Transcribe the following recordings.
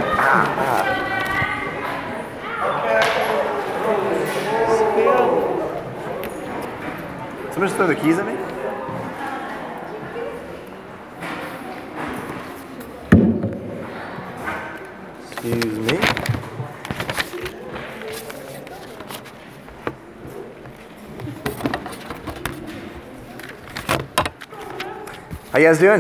Somebody just throw the keys at me? Excuse me. How you guys doing?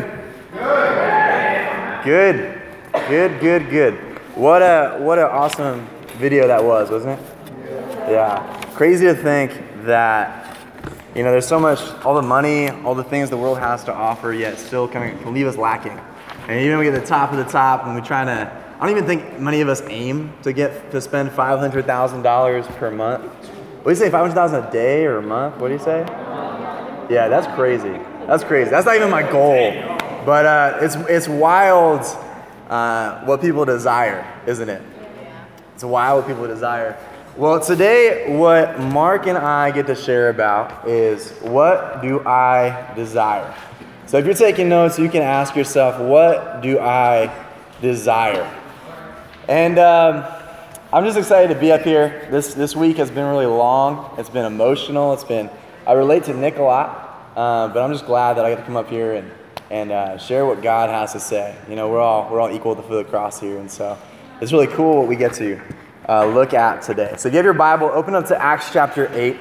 Good. Good. What an awesome video that was, wasn't it? Yeah. Crazy to think that, there's so much, all the money, all the things the world has to offer, yet still can leave us lacking. And even when we get the top of the top, and we're trying to, I don't even think many of us aim to spend $500,000 per month. What do you say, $500,000 a day or a month? What do you say? Yeah, that's crazy. That's not even my goal. But it's wild what people desire, isn't it? It's wild what people desire. Well, today what Mark and I get to share about is, what do I desire? So if you're taking notes, you can ask yourself, what do I desire? And I'm just excited to be up here. This week has been really long. It's been emotional. I relate to Nick a lot, but I'm just glad that I get to come up here and share what God has to say. We're all equal at the foot of the cross here, and so it's really cool what we get to look at today. So if you have your Bible, open up to Acts chapter 8.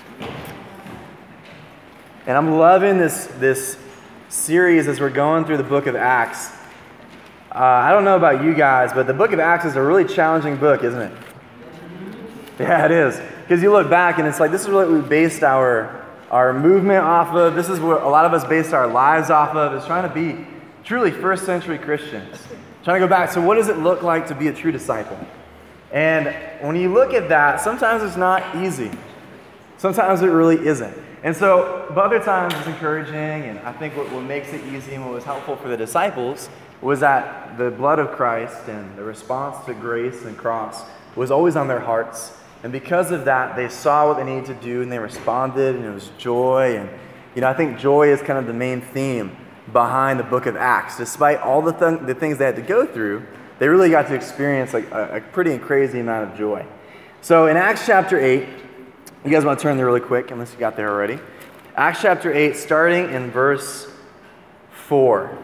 And I'm loving this series as we're going through the book of Acts. I don't know about you guys, but the book of Acts is a really challenging book, isn't it? Yeah, it is. Because you look back and it's like, this is what we based our movement off of. This is what a lot of us based our lives off of, is trying to be truly first century Christians. Trying to go back, so what does it look like to be a true disciple? And when you look at that, sometimes it's not easy. Sometimes it really isn't. And so, but other times it's encouraging, and I think what makes it easy and what was helpful for the disciples was that the blood of Christ and the response to grace and cross was always on their hearts. And because of that, they saw what they needed to do and they responded, and it was joy. And I think joy is kind of the main theme behind the book of Acts. Despite all the things they had to go through, they really got to experience like a pretty crazy amount of joy. So in Acts chapter 8, you guys want to turn there really quick, unless you got there already. Acts chapter 8, starting in verse 4.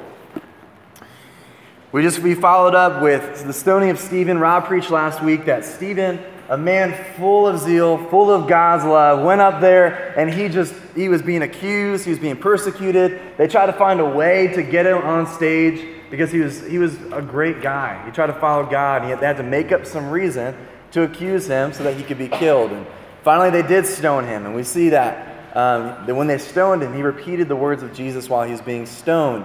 We followed up with the stoning of Stephen. Rob preached last week that Stephen, a man full of zeal, full of God's love, went up there and he was being accused, he was being persecuted. They tried to find a way to get him on stage because he was a great guy. He tried to follow God, and they had to make up some reason to accuse him so that he could be killed. And finally they did stone him, and we see that when they stoned him, he repeated the words of Jesus while he was being stoned.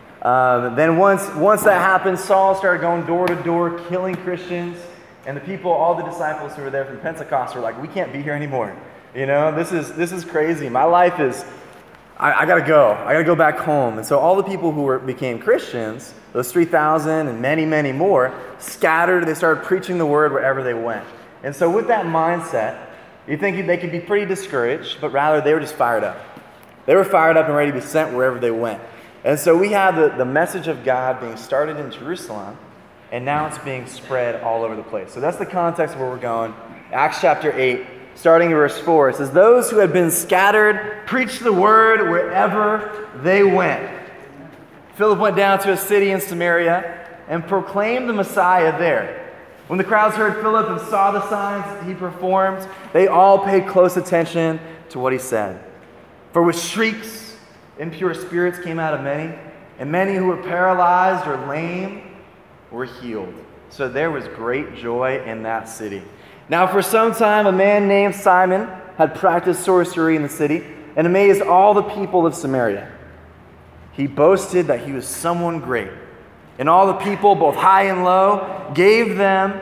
Then once that happened, Saul started going door to door, killing Christians. And the people, all the disciples who were there from Pentecost were like, we can't be here anymore. This is crazy. My life is, I gotta go. I gotta go back home. And so all the people who became Christians, those 3,000 and many, many more, scattered. They started preaching the word wherever they went. And so with that mindset, you think they could be pretty discouraged, but rather they were just fired up. They were fired up and ready to be sent wherever they went. And so we have the message of God being started in Jerusalem, and now it's being spread all over the place. So that's the context where we're going. Acts chapter 8, starting in verse 4. It says, those who had been scattered preached the word wherever they went. Philip went down to a city in Samaria and proclaimed the Messiah there. When the crowds heard Philip and saw the signs he performed, they all paid close attention to what he said. For with shrieks, impure spirits came out of many, and many who were paralyzed or lame were healed. So there was great joy in that city. Now for some time a man named Simon had practiced sorcery in the city and amazed all the people of Samaria. He boasted that he was someone great. And all the people, both high and low, gave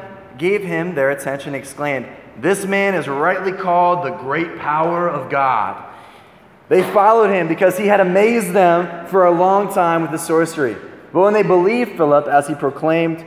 him their attention and exclaimed, this man is rightly called the great power of God. They followed him because he had amazed them for a long time with the sorcery. But when they believed Philip as he proclaimed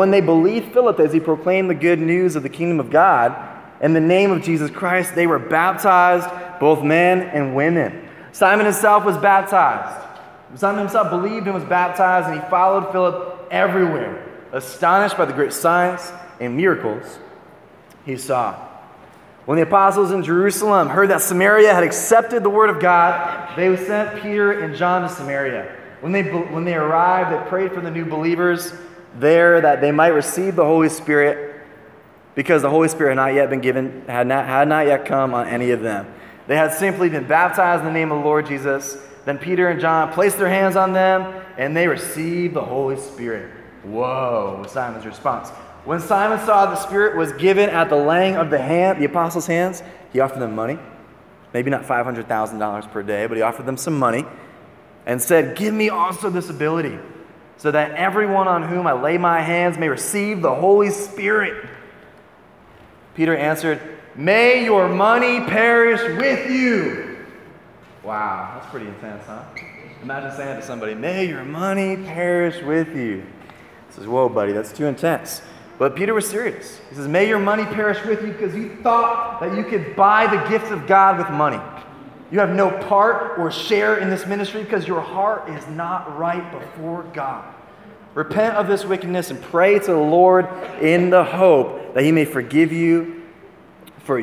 the good news of the kingdom of God in the name of Jesus Christ, they were baptized, both men and women. Simon himself was baptized. Simon himself believed and was baptized, and he followed Philip everywhere. astonished by the great signs and miracles he saw. When the apostles in Jerusalem heard that Samaria had accepted the word of God, they sent Peter and John to Samaria. When they arrived, they prayed for the new believers there that they might receive the Holy Spirit, because the Holy Spirit had not yet been given, had not yet come on any of them. They had simply been baptized in the name of the Lord Jesus. Then Peter and John placed their hands on them, and they received the Holy Spirit. Whoa, was Simon's response. When Simon saw the Spirit was given at the laying of the apostles' hands, he offered them money. Maybe not $500,000 per day, but he offered them some money and said, "Give me also this ability, so that everyone on whom I lay my hands may receive the Holy Spirit." Peter answered, "May your money perish with you." Wow, that's pretty intense, huh? Imagine saying to somebody, "May your money perish with you." He says, "Whoa, buddy, that's too intense." But Peter was serious. He says, "May your money perish with you," because you thought that you could buy the gift of God with money. You have no part or share in this ministry because your heart is not right before God. Repent of this wickedness and pray to the Lord in the hope that he may forgive you for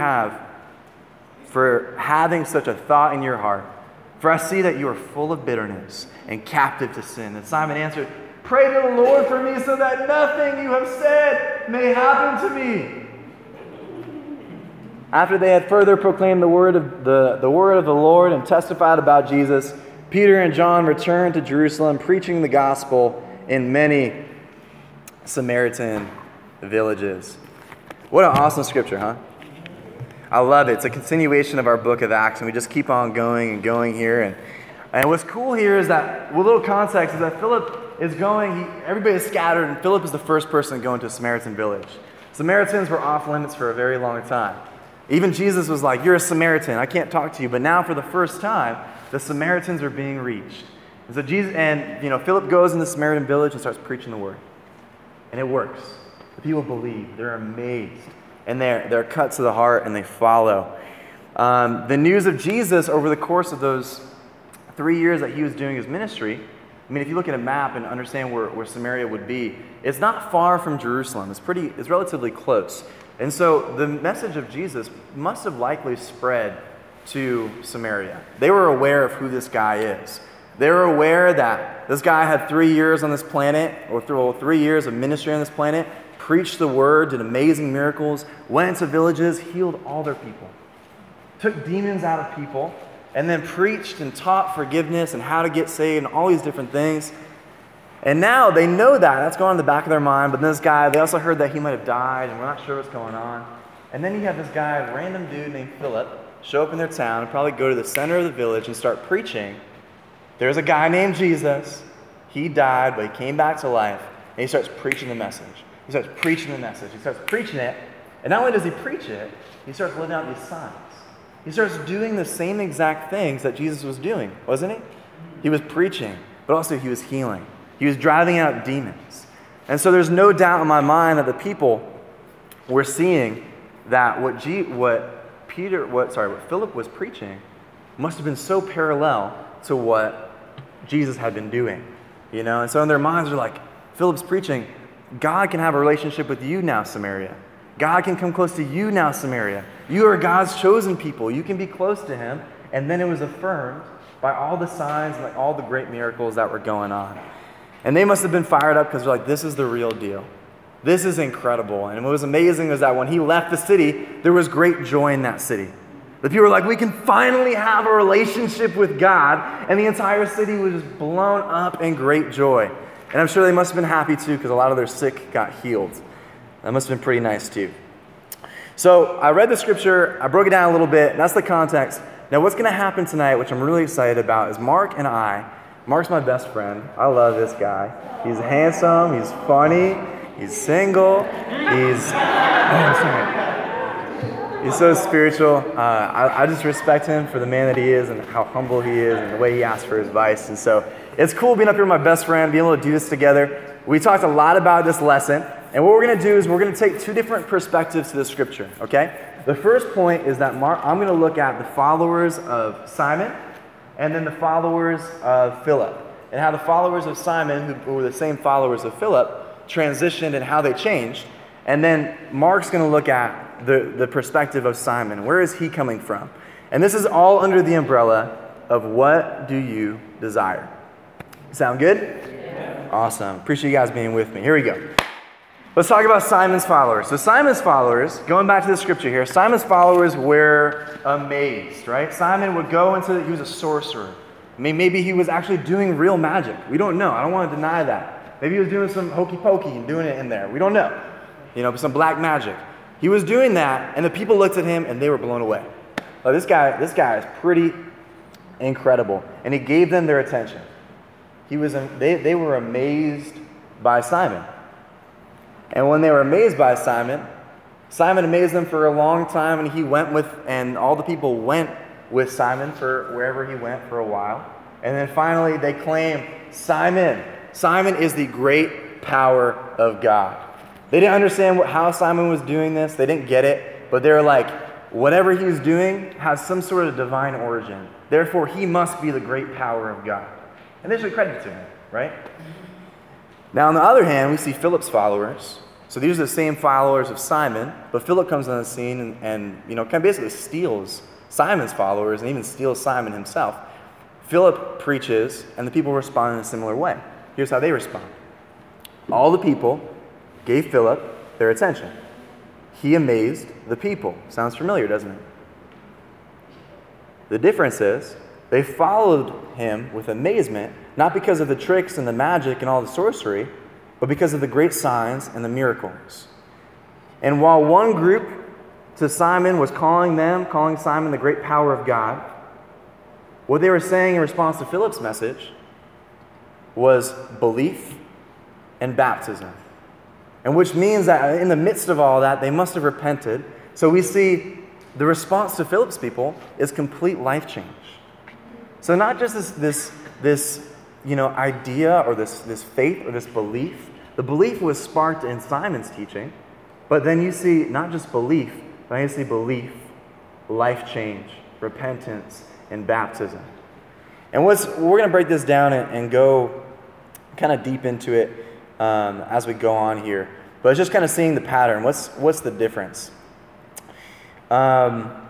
having such a thought in your heart. For I see that you are full of bitterness and captive to sin. And Simon answered, "Pray to the Lord for me so that nothing you have said may happen to me." After they had further proclaimed the word of the Lord and testified about Jesus, Peter and John returned to Jerusalem, preaching the gospel in many Samaritan villages. What an awesome scripture, huh? I love it. It's a continuation of our book of Acts, and we just keep on going and going here. And what's cool here is that, with a little context, is that Philip is going, everybody is scattered, and Philip is the first person going to a Samaritan village. Samaritans were off limits for a very long time. Even Jesus was like, "You're a Samaritan, I can't talk to you." But now, for the first time, the Samaritans are being reached. And so Philip goes in the Samaritan village and starts preaching the word. And it works. The people believe. They're amazed. And they're cut to the heart, and they follow. The news of Jesus over the course of those 3 years that he was doing his ministry, I mean, if you look at a map and understand where Samaria would be, it's not far from Jerusalem. It's relatively close. And so the message of Jesus must have likely spread to Samaria. They were aware of who this guy is. They were aware that this guy had 3 years on this planet, or 3 years of ministry on this planet, preached the word, did amazing miracles, went into villages, healed all their people, took demons out of people, and then preached and taught forgiveness and how to get saved and all these different things. And now they know that. That's going on in the back of their mind. But this guy, they also heard that he might have died, and we're not sure what's going on. And then you have this guy, a random dude named Philip, show up in their town and probably go to the center of the village and start preaching. There's a guy named Jesus. He died, but he came back to life. And he starts preaching the message. He starts preaching the message. He starts preaching it. And not only does he preach it, he starts living out these signs. He starts doing the same exact things that Jesus was doing, wasn't he? He was preaching, but also he was healing. He was driving out demons. And so there's no doubt in my mind that the people were seeing that what Philip was preaching must have been so parallel to what Jesus had been doing. And so in their minds they're like, Philip's preaching, God can have a relationship with you now, Samaria. God can come close to you now, Samaria. You are God's chosen people. You can be close to him. And then it was affirmed by all the signs and all the great miracles that were going on. And they must have been fired up because they're like, this is the real deal. This is incredible. And what was amazing was that when he left the city, there was great joy in that city. The people were like, we can finally have a relationship with God. And the entire city was just blown up in great joy. And I'm sure they must have been happy too, because a lot of their sick got healed. That must have been pretty nice too. So I read the scripture, I broke it down a little bit, and that's the context. Now what's going to happen tonight, which I'm really excited about, is Mark's my best friend. I love this guy. He's handsome, he's funny, he's single, he's so spiritual. I just respect him for the man that he is and how humble he is and the way he asks for advice. And so it's cool being up here with my best friend, being able to do this together. We talked a lot about this lesson. And what we're going to do is we're going to take two different perspectives to the scripture, okay? The first point is that I'm going to look at the followers of Simon and then the followers of Philip. And how the followers of Simon, who were the same followers of Philip, transitioned and how they changed. And then Mark's going to look at the perspective of Simon. Where is he coming from? And this is all under the umbrella of what do you desire? Sound good? Yeah. Awesome. Appreciate you guys being with me. Here we go. Let's talk about Simon's followers. So Simon's followers, going back to the scripture here, Simon's followers were amazed, right? Simon would go he was a sorcerer. I mean, maybe he was actually doing real magic. We don't know. I don't want to deny that. Maybe he was doing some hokey pokey and doing it in there. We don't know. Some black magic. He was doing that, and the people looked at him and they were blown away. Oh, this guy is pretty incredible. And he gave them their attention. They were amazed by Simon. And when they were amazed by Simon, Simon amazed them for a long time, and all the people went with Simon for wherever he went for a while. And then finally they claim, Simon is the great power of God. They didn't understand how Simon was doing this. They didn't get it, but they were like, whatever he was doing has some sort of divine origin. Therefore, he must be the great power of God. And they should credit to him, right? Now, on the other hand, we see Philip's followers. So these are the same followers of Simon, but Philip comes on the scene and kind of basically steals Simon's followers and even steals Simon himself. Philip preaches, and the people respond in a similar way. Here's how they respond. All the people gave Philip their attention. He amazed the people. Sounds familiar, doesn't it? The difference is they followed him with amazement, not because of the tricks and the magic and all the sorcery, but because of the great signs and the miracles. And while one group to Simon was calling Simon the great power of God, what they were saying in response to Philip's message was belief and baptism. And which means that in the midst of all that, they must have repented. So we see the response to Philip's people is complete life change. So not just this idea or this faith or this belief. The belief was sparked in Simon's teaching, but then you see not just belief, but you see belief, life change, repentance, and baptism. And we're going to break this down and go kind of deep into it as we go on here. But it's just kind of seeing the pattern. What's the difference? So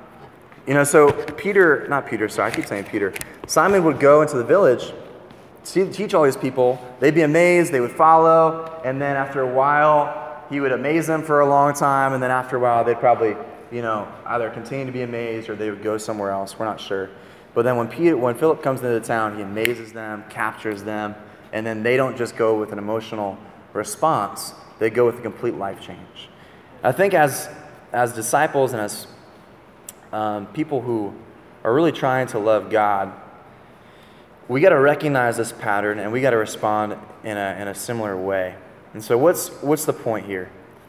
Simon would go into the village, teach all these people. They'd be amazed, they would follow, and then after a while, he would amaze them for a long time, and then after a while, they'd probably, either continue to be amazed or they would go somewhere else. We're not sure. But then when Philip comes into the town, he amazes them, captures them, and then they don't just go with an emotional response. They go with a complete life change. I think as disciples and as people who are really trying to love God, we got to recognize this pattern and we got to respond in a similar way. And so what's the point here?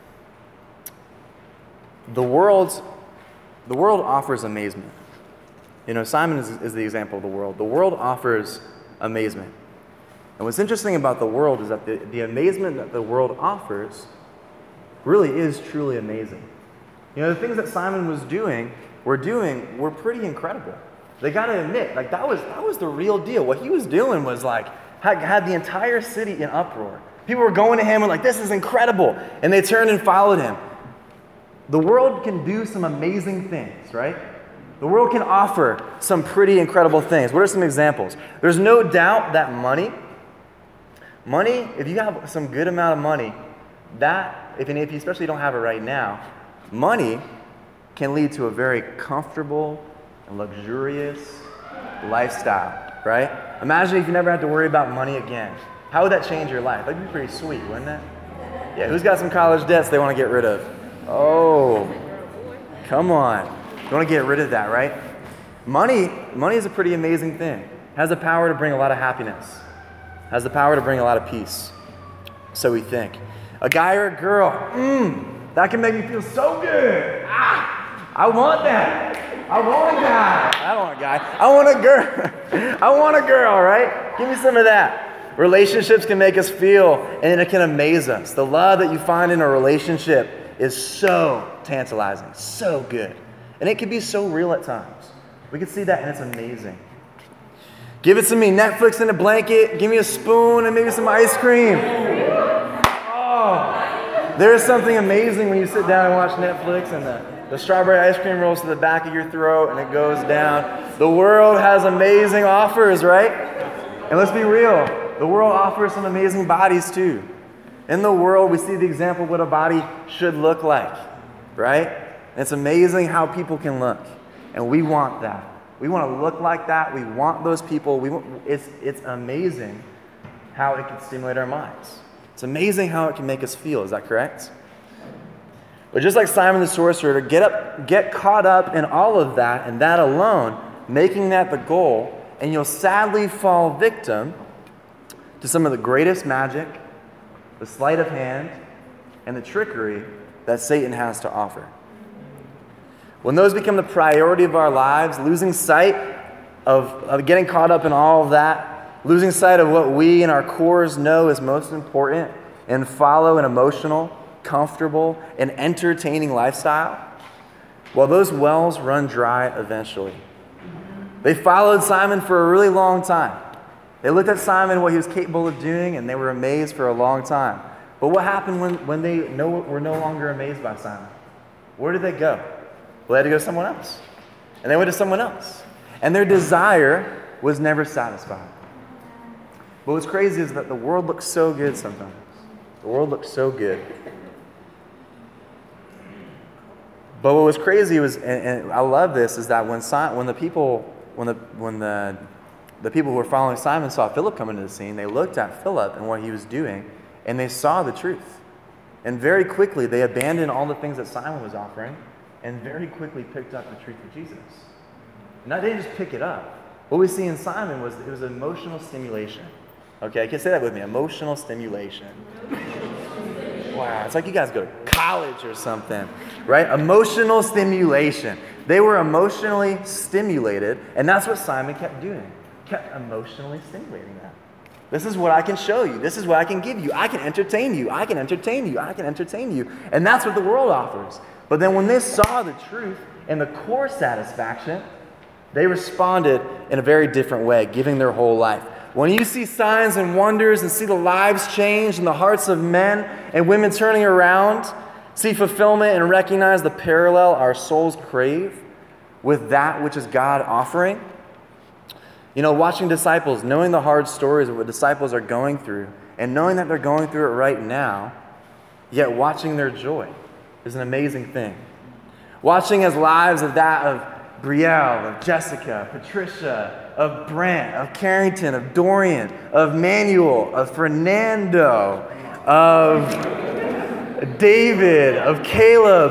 The world offers amazement. Simon is the example of the world. The world offers amazement. And what's interesting about the world is that the amazement that the world offers really is truly amazing. The things that Simon were pretty incredible. They got to admit, that was the real deal. What he was doing was had the entire city in uproar. People were going to him and this is incredible. And they turned and followed him. The world can do some amazing things, right? The world can offer some pretty incredible things. What are some examples? There's no doubt that money, if you have some good amount of money, if you especially don't have it right now, money can lead to a very comfortable and luxurious lifestyle, right? Imagine if you never had to worry about money again. How would that change your life? That'd be pretty sweet, wouldn't it? Yeah, who's got some college debts they want to get rid of? Oh, come on. You want to get rid of that, right? Money is a pretty amazing thing. It has the power to bring a lot of happiness. It has the power to bring a lot of peace. So we think. A guy or a girl, that can make me feel so good. I want that. I want a guy. I don't want a guy. I want a girl. I want a girl, right? Give me some of that. Relationships can make us feel, and it can amaze us. The love that you find in a relationship is so tantalizing, so good. And it can be so real at times. We can see that, and it's amazing. Give it to me, Netflix in a blanket, give me a spoon, and maybe some ice cream. Oh, There's something amazing when you sit down and watch Netflix and the strawberry ice cream rolls to the back of your throat and it goes down. The world has amazing offers, right? And let's be real, the world offers some amazing bodies too. In the world, we see the example of what a body should look like, right? And it's amazing how people can look. And we want that. We want to look like that. We want those people. It's amazing how it can stimulate our minds. It's amazing how it can make us feel. Is that correct? But just like Simon the sorcerer, to get caught up in all of that and that alone, making that the goal, and you'll sadly fall victim to some of the greatest magic, the sleight of hand, and the trickery that Satan has to offer. When those become the priority of our lives, losing sight of getting caught up in all of that, losing sight of what we in our cores know is most important, and follow an emotional, comfortable, and entertaining lifestyle, well, those wells run dry eventually. They followed Simon for a really long time. They looked at Simon, what he was capable of doing, and they were amazed for a long time. But what happened when they were no longer amazed by Simon? Where did they go? Well, they had to go to someone else. And they went to someone else. And their desire was never satisfied. But what's crazy is that the world looks so good sometimes. The world looks so good. But what was crazy was, and I love this, is that when the people who were following Simon saw Philip come into the scene, they looked at Philip and what he was doing, and they saw the truth. And very quickly, they abandoned all the things that Simon was offering, and very quickly picked up the truth of Jesus. And they didn't just pick it up. What we see in Simon was emotional stimulation. Okay, I can say that with me, emotional stimulation. Wow, it's like you guys go to college or something, right? Emotional stimulation. They were emotionally stimulated, and that's what Simon kept doing. Kept emotionally stimulating that. This is what I can show you. This is what I can give you. I can entertain you. I can entertain you. I can entertain you. And that's what the world offers. But then when they saw the truth and the core satisfaction, they responded in a very different way, giving their whole life. When you see signs and wonders and see the lives change in the hearts of men and women turning around, see fulfillment and recognize the parallel our souls crave with that which is God offering. You know, watching disciples, knowing the hard stories of what disciples are going through, and knowing that they're going through it right now, yet watching their joy is an amazing thing. Watching as lives of that of Brielle, of Jessica, Patricia, of Brent, of Carrington, of Dorian, of Manuel, of Fernando, of David, of Caleb,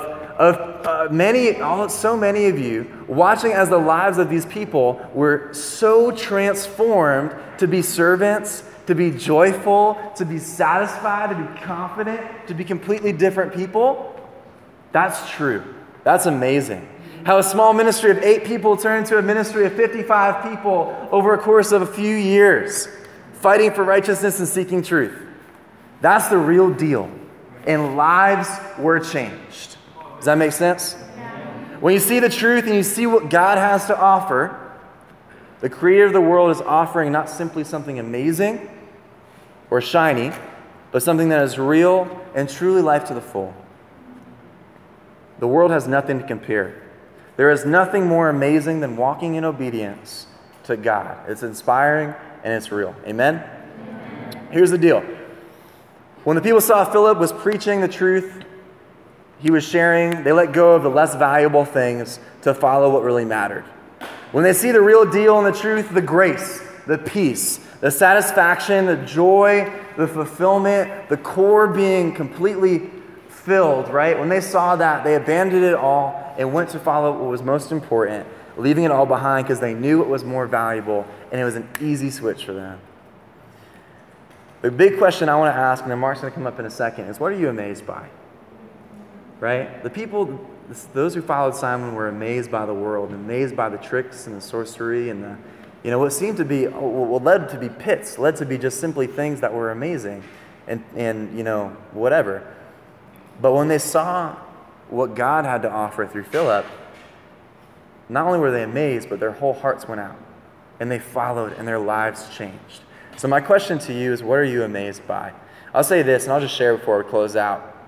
so many of you, watching as the lives of these people were so transformed to be servants, to be joyful, to be satisfied, to be confident, to be completely different people. That's true. That's amazing. How a small ministry of 8 people turned into a ministry of 55 people over a course of a few years, fighting for righteousness and seeking truth. That's the real deal. And lives were changed. Does that make sense? When you see the truth and you see what God has to offer, the creator of the world is offering not simply something amazing or shiny, but something that is real and truly life to the full. The world has nothing to compare. There is nothing more amazing than walking in obedience to God. It's inspiring and it's real. Amen? Here's the deal. When the people saw Philip was preaching the truth, he was sharing, they let go of the less valuable things to follow what really mattered. When they see the real deal and the truth, the grace, the peace, the satisfaction, the joy, the fulfillment, the core being completely filled, right? When they saw that, they abandoned it all and went to follow what was most important, leaving it all behind because they knew it was more valuable, and it was an easy switch for them. The big question I want to ask, and then Mark's going to come up in a second, is what are you amazed by? Right? The people, those who followed Simon were amazed by the world, amazed by the tricks and the sorcery and what seemed to be, what led to be pits, led to be just simply things that were amazing and whatever. But when they saw what God had to offer through Philip, not only were they amazed, but their whole hearts went out. And they followed, and their lives changed. So my question to you is, what are you amazed by? I'll say this, and I'll just share before we close out.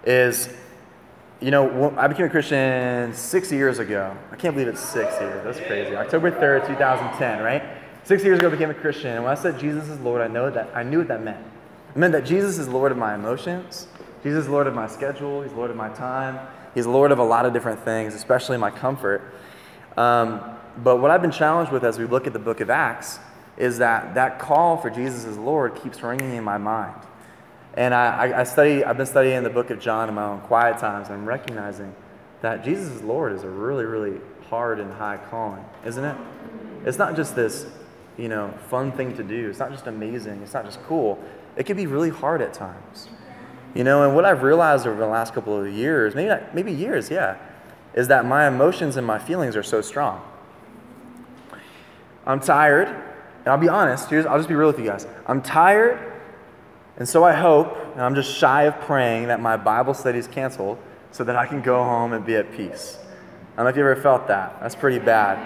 is, I became a Christian 6 years ago. I can't believe it's 6 years. That's crazy. October 3rd, 2010, right? 6 years ago I became a Christian. And when I said Jesus is Lord, I knew what that meant. It meant that Jesus is Lord of my emotions. Jesus is Lord of my schedule. He's Lord of my time. He's Lord of a lot of different things, especially my comfort. But what I've been challenged with as we look at the book of Acts is that call for Jesus as Lord keeps ringing in my mind. And I've been studying the book of John in my own quiet times, and I'm recognizing that Jesus as Lord is a really, really hard and high calling, isn't it? It's not just this, fun thing to do. It's not just amazing. It's not just cool. It can be really hard at times. And what I've realized over the last couple of years, maybe years, is that my emotions and my feelings are so strong. I'm tired, and I'll be honest, I'll just be real with you guys. I'm tired, and so I hope, and I'm just shy of praying that my Bible study is canceled so that I can go home and be at peace. I don't know if you ever felt that. That's pretty bad.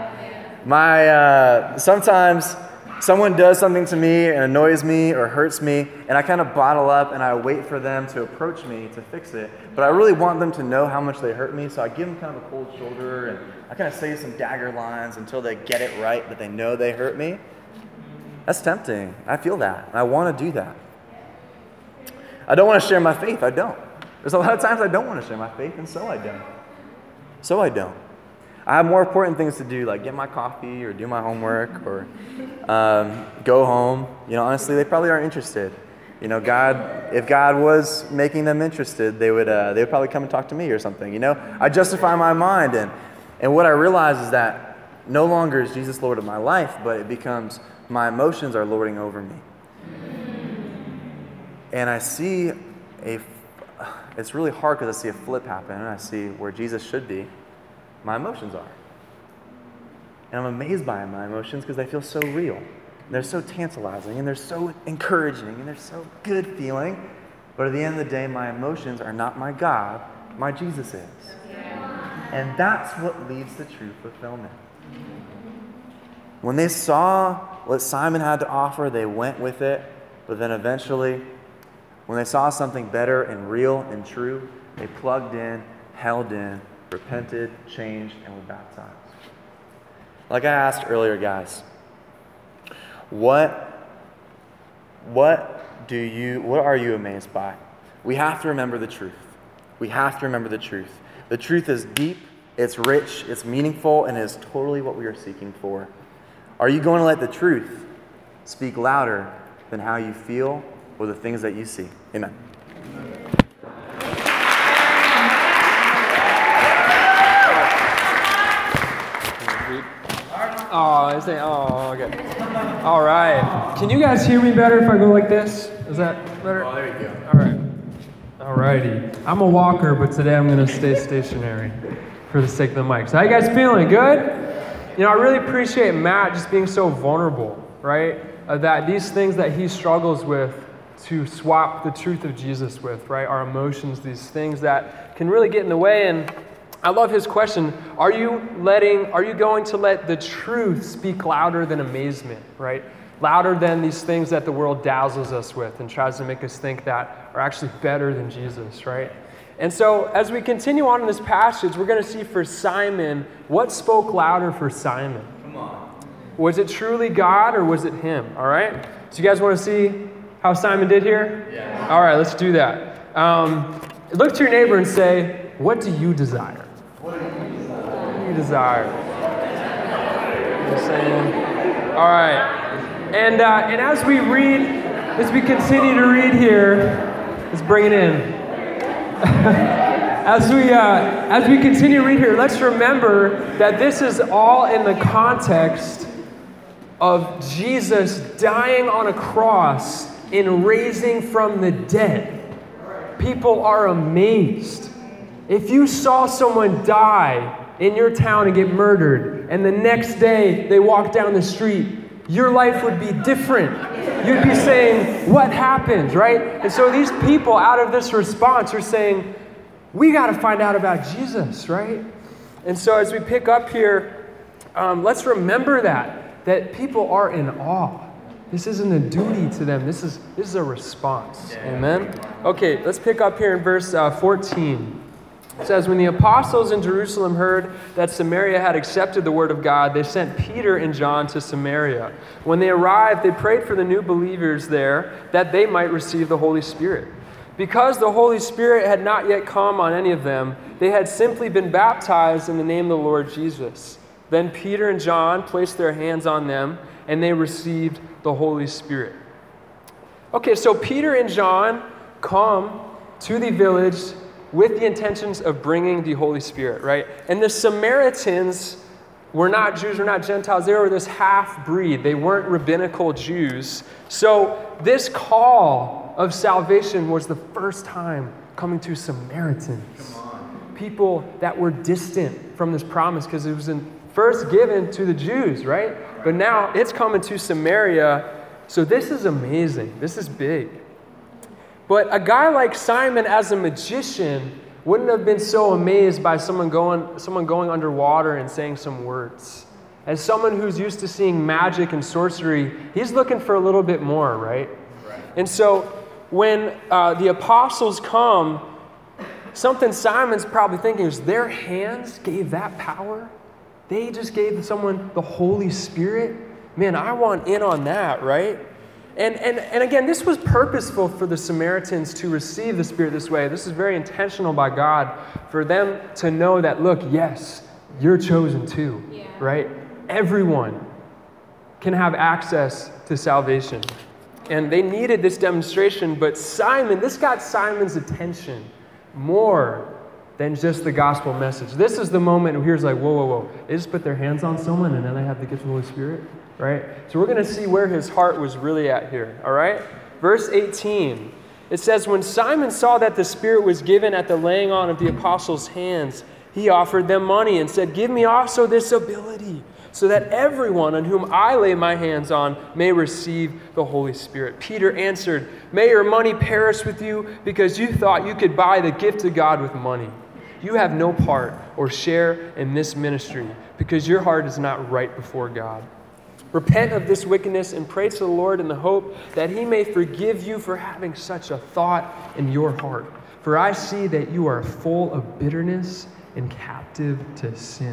Sometimes someone does something to me and annoys me or hurts me, and I kind of bottle up and I wait for them to approach me to fix it. But I really want them to know how much they hurt me, so I give them kind of a cold shoulder, and I kind of say some dagger lines until they get it right, that they know they hurt me. That's tempting. I feel that. I want to do that. I don't want to share my faith. I don't. There's a lot of times I don't want to share my faith, and so I don't. I have more important things to do, like get my coffee or do my homework or go home. Honestly, they probably aren't interested. If God was making them interested, they would probably come and talk to me or something. I justify my mind, and what I realize is that no longer is Jesus Lord of my life, but it becomes my emotions are lording over me. And I see it's really hard because I see a flip happen, and I see where Jesus should be, my emotions are. And I'm amazed by my emotions because they feel so real. And they're so tantalizing, and they're so encouraging, and they're so good feeling. But at the end of the day, my emotions are not my God, my Jesus is. And that's what leads to true fulfillment. When they saw what Simon had to offer, they went with it. But then eventually, when they saw something better and real and true, they plugged in, held in, repented, changed, and were baptized. Like I asked earlier, guys, what are you amazed by? We have to remember the truth. We have to remember the truth. The truth is deep, it's rich, it's meaningful, and is totally what we are seeking for. Are you going to let the truth speak louder than how you feel or the things that you see? Amen. Oh, okay. All right. Can you guys hear me better if I go like this? Is that better? Oh, there you go. All right. All righty. I'm a walker, but today I'm going to stay stationary for the sake of the mic. So how you guys feeling? Good? I really appreciate Matt just being so vulnerable, right? That these things that he struggles with to swap the truth of Jesus with, right? Our emotions, these things that can really get in the way. And I love his question. Are you going to let the truth speak louder than amazement, right? Louder than these things that the world dazzles us with and tries to make us think that are actually better than Jesus, right? And so as we continue on in this passage, we're going to see for Simon, what spoke louder for Simon? Come on. Was it truly God or was it him? All right? So you guys want to see how Simon did here? Yeah. All right, let's do that. Look to your neighbor and say, what do you desire? What do you desire? Just saying. All right. And as we continue to read here, let's bring it in. As we continue to read here, let's remember that this is all in the context of Jesus dying on a cross and raising from the dead. People are amazed. If you saw someone die in your town and get murdered, and the next day they walk down the street, your life would be different. You'd be saying, what happened, right? And so these people, out of this response, are saying, we got to find out about Jesus, right? And so as we pick up here, let's remember that people are in awe. This isn't a duty to them. This is a response. Amen? Okay, let's pick up here in verse 14. It says, when the apostles in Jerusalem heard that Samaria had accepted the word of God, they sent Peter and John to Samaria. When they arrived, they prayed for the new believers there that they might receive the Holy Spirit. Because the Holy Spirit had not yet come on any of them, they had simply been baptized in the name of the Lord Jesus. Then Peter and John placed their hands on them, and they received the Holy Spirit. Okay, so Peter and John come to the village with the intentions of bringing the Holy Spirit, right? And the Samaritans were not Jews, were not Gentiles. They were this half-breed. They weren't rabbinical Jews. So this call of salvation was the first time coming to Samaritans. People that were distant from this promise because it was first given to the Jews, right? But now it's coming to Samaria. So this is amazing. This is big. But a guy like Simon as a magician wouldn't have been so amazed by someone going underwater and saying some words. As someone who's used to seeing magic and sorcery, he's looking for a little bit more, right? And so when the apostles come, something Simon's probably thinking is their hands gave that power. They just gave someone the Holy Spirit. Man, I want in on that, right? And again, this was purposeful for the Samaritans to receive the Spirit this way. This is very intentional by God for them to know that, look, yes, you're chosen too, right? Everyone can have access to salvation. And they needed this demonstration, but Simon, this got Simon's attention more than just the gospel message. This is the moment where he's like, whoa. They just put their hands on someone and then they have the gift of the Holy Spirit, right? So we're going to see where his heart was really at here, all right? Verse 18, it says, when Simon saw that the Spirit was given at the laying on of the apostles' hands, he offered them money and said, give me also this ability, so that everyone on whom I lay my hands on may receive the Holy Spirit. Peter answered, may your money perish with you because you thought you could buy the gift of God with money. You have no part or share in this ministry because your heart is not right before God. Repent of this wickedness and pray to the Lord in the hope that he may forgive you for having such a thought in your heart. For I see that you are full of bitterness and captive to sin.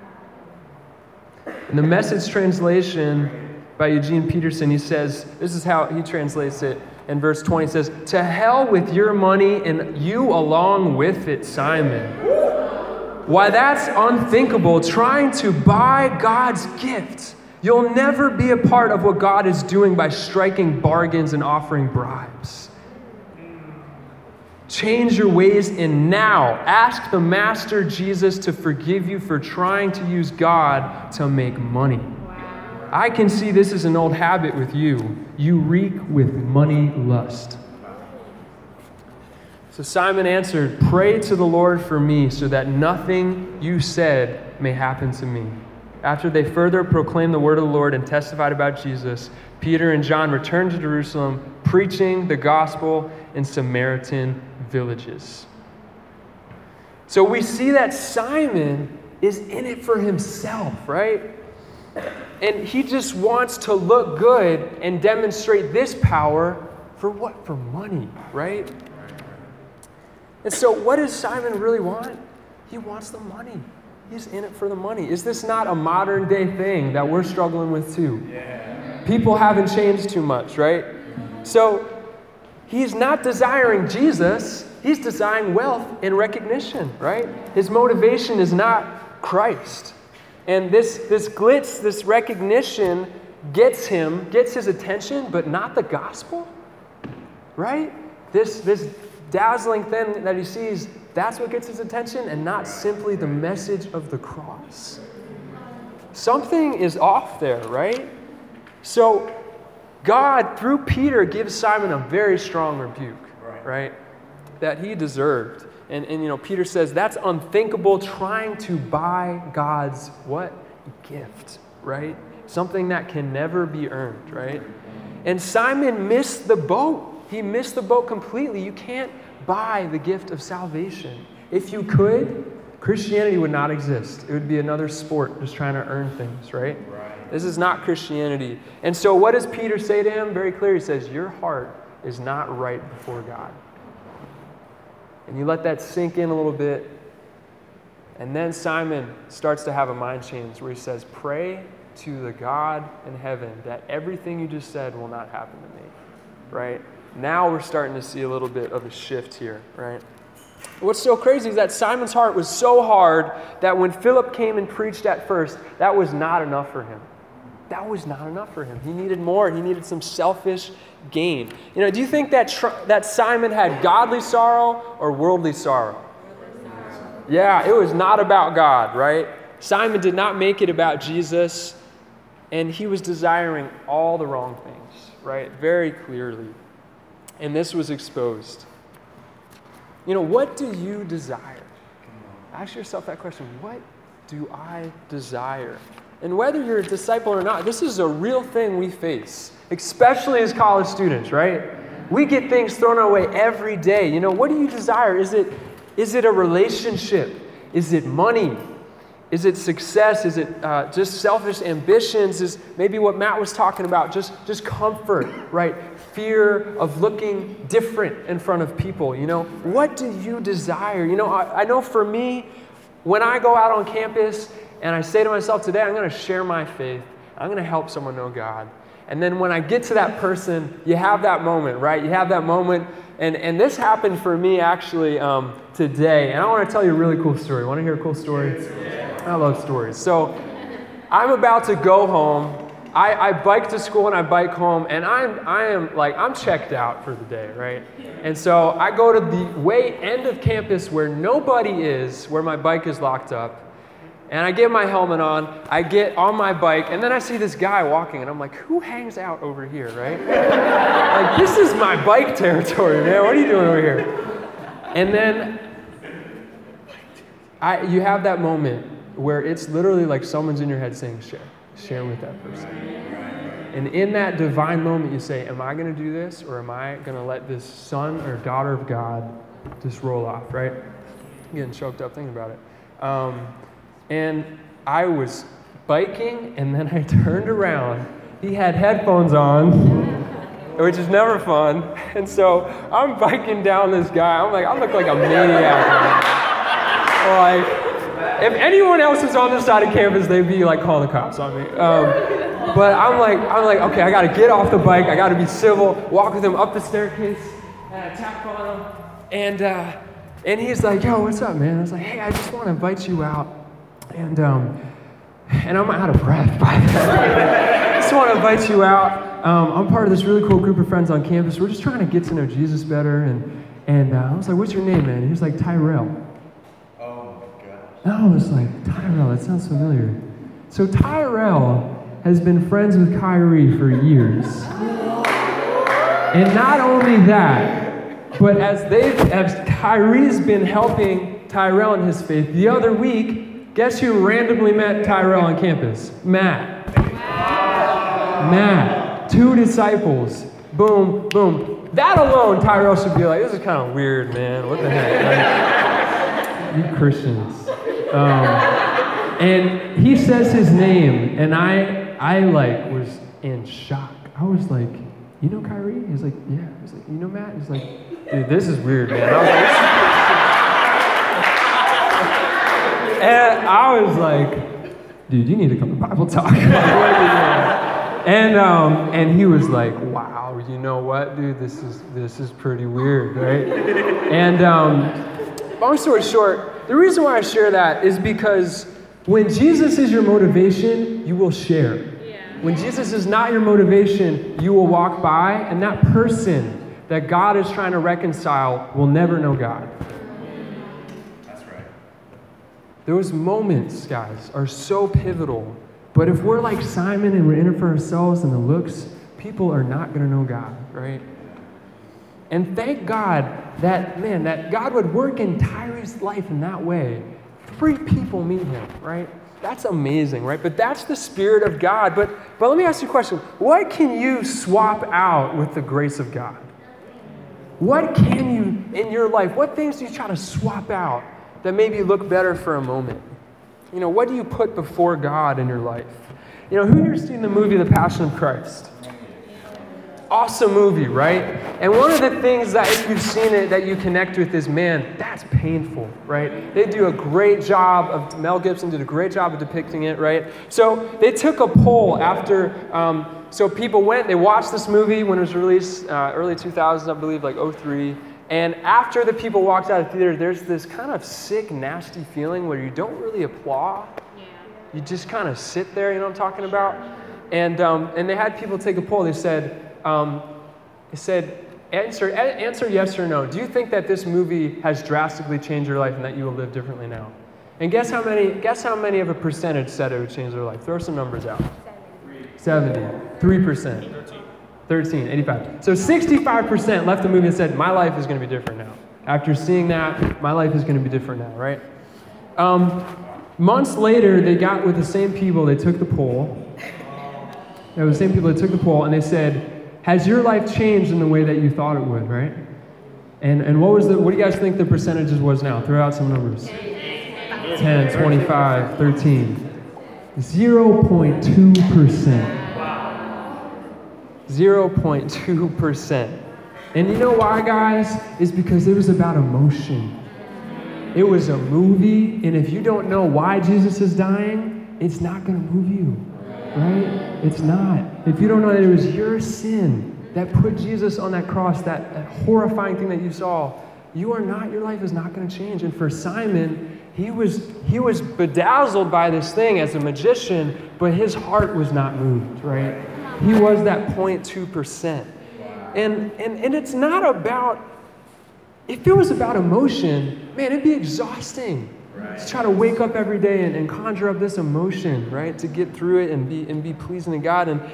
In the Message translation by Eugene Peterson, he says, this is how he translates it. In verse 20, it says, to hell with your money and you along with it, Simon. Why, that's unthinkable, trying to buy God's gift. You'll never be a part of what God is doing by striking bargains and offering bribes. Change your ways and now ask the Master Jesus to forgive you for trying to use God to make money. I can see this is an old habit with you. You reek with money lust. So Simon answered, pray to the Lord for me so that nothing you said may happen to me. After they further proclaimed the word of the Lord and testified about Jesus, Peter and John returned to Jerusalem, preaching the gospel in Samaritan villages. So we see that Simon is in it for himself, right? And he just wants to look good and demonstrate this power for what? For money, right? And so what does Simon really want? He wants the money. He's in it for the money. Is this not a modern day thing that we're struggling with too? Yeah. People haven't changed too much, right? So he's not desiring Jesus. He's desiring wealth and recognition, right? His motivation is not Christ. And this glitz, this recognition gets his attention, but not the gospel, right? This dazzling thing that he sees, that's what gets his attention and not simply the message of the cross. Something is off there, right? So God, through Peter, gives Simon a very strong rebuke, right? That he deserved. And Peter says, that's unthinkable, trying to buy God's what? Gift, right? Something that can never be earned, right? And Simon missed the boat. He missed the boat completely. You can't buy the gift of salvation. If you could, Christianity would not exist. It would be another sport just trying to earn things, right? This is not Christianity. And so what does Peter say to him? Very clear. He says, your heart is not right before God. And you let that sink in a little bit. And then Simon starts to have a mind change where he says, pray to the God in heaven that everything you just said will not happen to me, right? Now we're starting to see a little bit of a shift here, right? What's so crazy is that Simon's heart was so hard that when Philip came and preached at first, that was not enough for him. That was not enough for him. He needed more. He needed some selfish gain. Do you think that Simon had godly sorrow or worldly sorrow? Yeah, it was not about God, right? Simon did not make it about Jesus, and he was desiring all the wrong things, right? Very clearly. And this was exposed. What do you desire? Ask yourself that question. What do I desire? And whether you're a disciple or not, this is a real thing we face, especially as college students, right? We get things thrown our way every day. What do you desire? Is it a relationship? Is it money? Is it success? Is it just selfish ambitions? Is maybe what Matt was talking about, just comfort, right? Fear of looking different in front of people, What do you desire? I know for me, when I go out on campus and I say to myself, today I'm going to share my faith. I'm going to help someone know God. And then when I get to that person, you have that moment, right? You have that moment. And this happened for me actually today. And I want to tell you a really cool story. Want to hear a cool story? I love stories. So I'm about to go home. I bike to school and I bike home, and I'm checked out for the day, right? And so I go to the way end of campus where nobody is, where my bike is locked up. And I get my helmet on, I get on my bike, and then I see this guy walking, and I'm like, who hangs out over here, right? Like, this is my bike territory, man. What are you doing over here? And then you have that moment where it's literally like someone's in your head saying, share with that person. And in that divine moment, you say, am I going to do this, or am I going to let this son or daughter of God just roll off, right? I'm getting choked up thinking about it. And I was biking, and then I turned around. He had headphones on, which is never fun. And so I'm biking down this guy. I'm like, I look like a maniac. Like, if anyone else is on this side of campus, they'd be like calling the cops on me. But I'm like, okay, I got to get off the bike. I got to be civil. Walk with him up the staircase, and I tap on him, and he's like, yo, what's up, man? I was like, hey, I just want to invite you out. And I'm out of breath by then. I just want to invite you out. I'm part of this really cool group of friends on campus. We're just trying to get to know Jesus better. And I was like, what's your name, man? He was like, Tyrell. Oh, my gosh. And I was like, Tyrell, that sounds familiar. So Tyrell has been friends with Kyrie for years. And not only that, but as Kyrie's been helping Tyrell in his faith, the other week, guess who randomly met Tyrell on campus? Matt. Matt. 2 disciples. Boom, boom. That alone, Tyrell should be like, this is kind of weird, man. What the heck? Like, you Christians. And he says his name, and I was in shock. I was like, you know Kyrie? He's like, yeah. He's like, you know Matt? He's like, dude, this is weird, man. I was like, dude, you need to come to Bible Talk. And he was like, wow, you know what, dude, this is pretty weird, right? And long story short, the reason why I share that is because when Jesus is your motivation, you will share. Yeah. When Jesus is not your motivation, you will walk by, and that person that God is trying to reconcile will never know God. That's right. Those moments, guys, are so pivotal. But if we're like Simon and we're in it for ourselves and the looks, people are not going to know God, right? And thank God that God would work in Tyree's life in that way. 3 people meet him, right? That's amazing, right? But that's the Spirit of God. But let me ask you a question. What can you swap out with the grace of God? What can you, in your life, what things do you try to swap out that maybe look better for a moment? You know, what do you put before God in your life? Who here's seen the movie The Passion of Christ? Awesome movie, right? And one of the things that if you've seen it that you connect with is, man, that's painful, right? They do a great job Mel Gibson did a great job of depicting it, right? So they took a poll after, so people they watched this movie when it was released, early 2000s, I believe, like 03. And after the people walked out of the theater, there's this kind of sick, nasty feeling where you don't really applaud. Yeah. You just kind of sit there, you know what I'm talking about? And they had people take a poll. They said, answer yes or no. Do you think that this movie has drastically changed your life and that you will live differently now? And guess how many of a percentage said it would change their life? Throw some numbers out. 70. 3%. 13, 85. So 65% left the movie and said, my life is going to be different now. After seeing that, my life is going to be different now, right? Months later, they got with the same people, they took the poll. There were the same people that took the poll, and they said, has your life changed in the way that you thought it would, right? And what do you guys think the percentages was now? Throw out some numbers. 10, 25, 13. 0.2%. 0.2%. And you know why, guys? It's because it was about emotion. It was a movie, and if you don't know why Jesus is dying, it's not going to move you, right? It's not. If you don't know that it was your sin that put Jesus on that cross, that horrifying thing that you saw, your life is not going to change. And for Simon, he was bedazzled by this thing as a magician, but his heart was not moved, right? He was that 0.2%. And it's not about, if it was about emotion, man, it'd be exhausting. Right. To try to wake up every day and conjure up this emotion, right? To get through it and be pleasing to God. And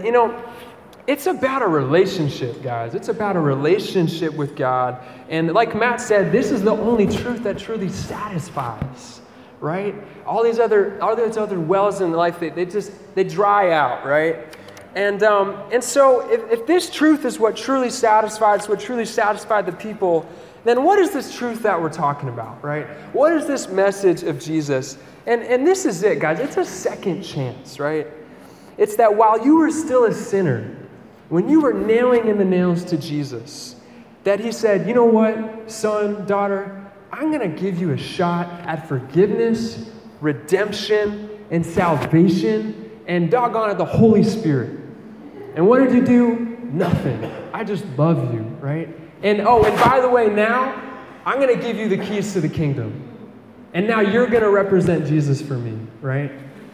it's about a relationship, guys. It's about a relationship with God. And like Matt said, this is the only truth that truly satisfies, right? All these other wells in life, they dry out, right? And so if this truth is what truly satisfies, what truly satisfied the people, then what is this truth that we're talking about, right? What is this message of Jesus? And this is it, guys. It's a second chance, right? It's that while you were still a sinner, when you were nailing in the nails to Jesus, that he said, you know what, son, daughter, I'm going to give you a shot at forgiveness, redemption, and salvation, and doggone it, the Holy Spirit. And what did you do? Nothing. I just love you, right? And by the way, now, I'm going to give you the keys to the kingdom. And now you're going to represent Jesus for me, right?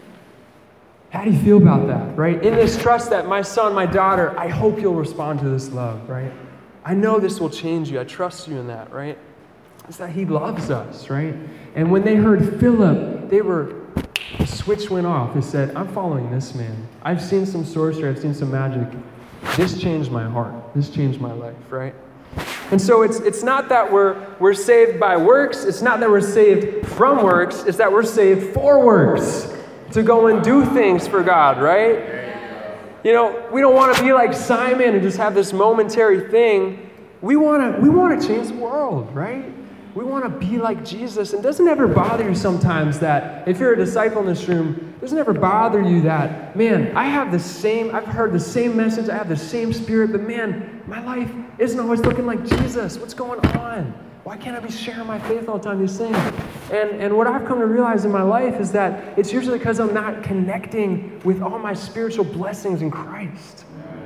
How do you feel about that, right? In this trust that my son, my daughter, I hope you'll respond to this love, right? I know this will change you. I trust you in that, right? It's that he loves us, right? And when they heard Philip, the switch went off. They said, I'm following this man. I've seen some sorcery. I've seen some magic. This changed my heart. This changed my life, right? And so it's not that we're saved by works. It's not that we're saved from works. It's that we're saved for works, to go and do things for God, right? We don't want to be like Simon and just have this momentary thing. We want to change the world, right? We want to be like Jesus. And doesn't it ever bother you sometimes that if you're a disciple in this room, doesn't it ever bother you that, man, I've heard the same message, I have the same spirit, but man, my life isn't always looking like Jesus. What's going on? Why can't I be sharing my faith all the time, these things? And what I've come to realize in my life is that it's usually because I'm not connecting with all my spiritual blessings in Christ.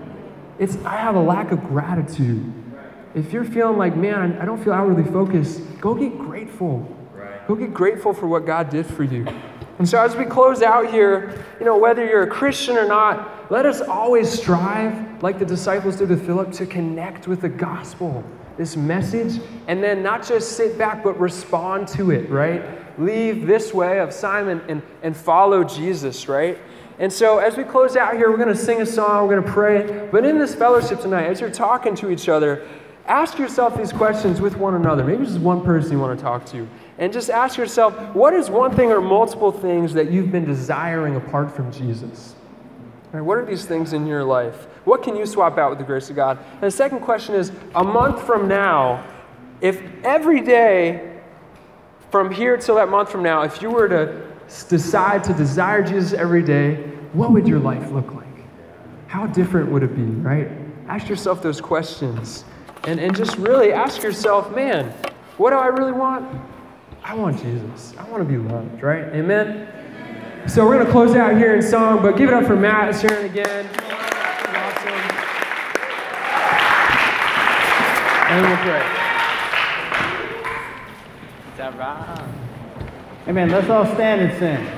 I have a lack of gratitude. If you're feeling like, man, I don't feel outwardly focused, go get grateful. Right. Go get grateful for what God did for you. And so as we close out here, whether you're a Christian or not, let us always strive, like the disciples did with Philip, to connect with the gospel, this message, and then not just sit back, but respond to it, right? Leave this way of Simon and follow Jesus, right? And so as we close out here, we're going to sing a song, we're going to pray. But in this fellowship tonight, as you're talking to each other, ask yourself these questions with one another. Maybe just one person you want to talk to. And just ask yourself, what is one thing or multiple things that you've been desiring apart from Jesus? Right, what are these things in your life? What can you swap out with the grace of God? And the second question is, a month from now, if every day from here till that month from now, if you were to decide to desire Jesus every day, what would your life look like? How different would it be, right? Ask yourself those questions and just really ask yourself, man, what do I really want? I want Jesus. I want to be loved, right? Amen? So we're going to close out here in song, but give it up for Matt sharing again. Awesome. And we'll pray. Is that right? Amen. Let's all stand and sing.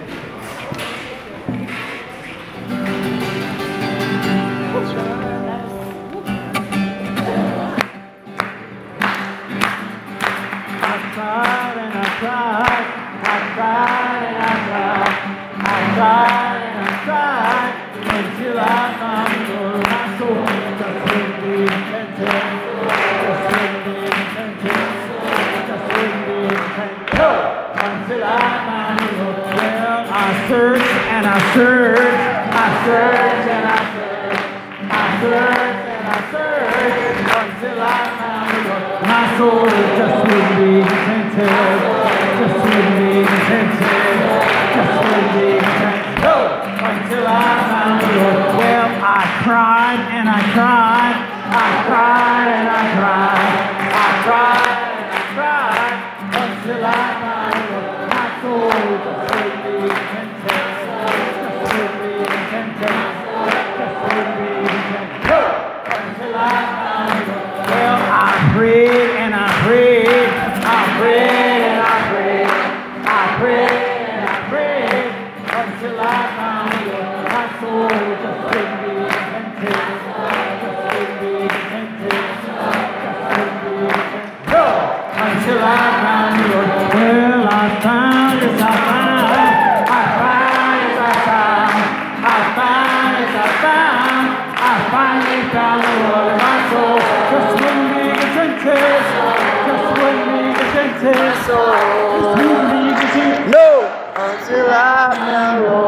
Until I found you, my soul just wouldn't be content. Just wouldn't be content. Just wouldn't be content. Until I found you. Well, I searched and I searched. I searched and I searched. I searched and I searched. Until I found you. My soul just wouldn't be content. Just wouldn't be content. Just wouldn't be content. Until I found you. Well, I cried and I cried. I cried and I cried. I cried and I cried. Until I found you. My soul just wouldn't be content. Just wouldn't be content. Just wouldn't be content. Until I found you. Well, I prayed and I prayed. I prayed and I prayed. I prayed and I prayed. Until I found you. My soul just wouldn't be content. Just wouldn't be content. Just wouldn't be content. Until I found you. Well, I found, yes I found. I found, yes I found. I found, yes I found. I finally found the Lord. My soul just wouldn't be content. Just wouldn't be content. Just wouldn't be content. No! Until I found you.